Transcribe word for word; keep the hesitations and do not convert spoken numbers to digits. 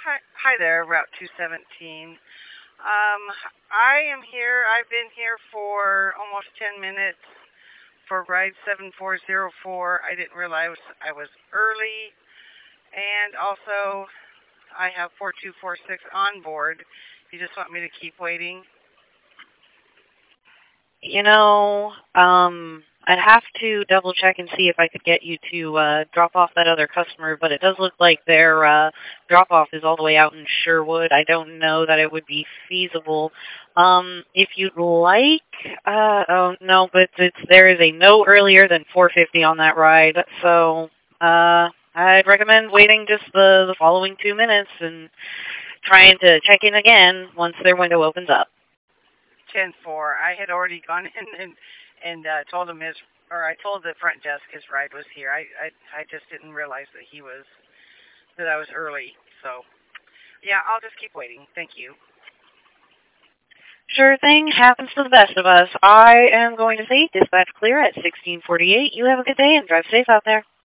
Hi, hi there, Route two seventeen. Um, I am here. I've been here for almost ten minutes for ride seven four zero four. I didn't realize I was early. And also, I have four two four six on board. You just want me to keep waiting? You know, um, I'd have to double check and see if I could get you to uh, drop off that other customer, but it does look like their uh, drop off is all the way out in Sherwood. I don't know that it would be feasible. Um, if you'd like, uh, oh no, but it's there is a no earlier than four fifty on that ride, so uh, I'd recommend waiting just the, the following two minutes and trying to check in again once their window opens up. ten four. I had already gone in and and uh, told him his, or I told the front desk his ride was here. I I I just didn't realize that he was that I was early. So yeah, I'll just keep waiting. Thank you. Sure thing. Happens to the best of us. I am going to say dispatch clear at sixteen forty-eight. You have a good day and drive safe out there.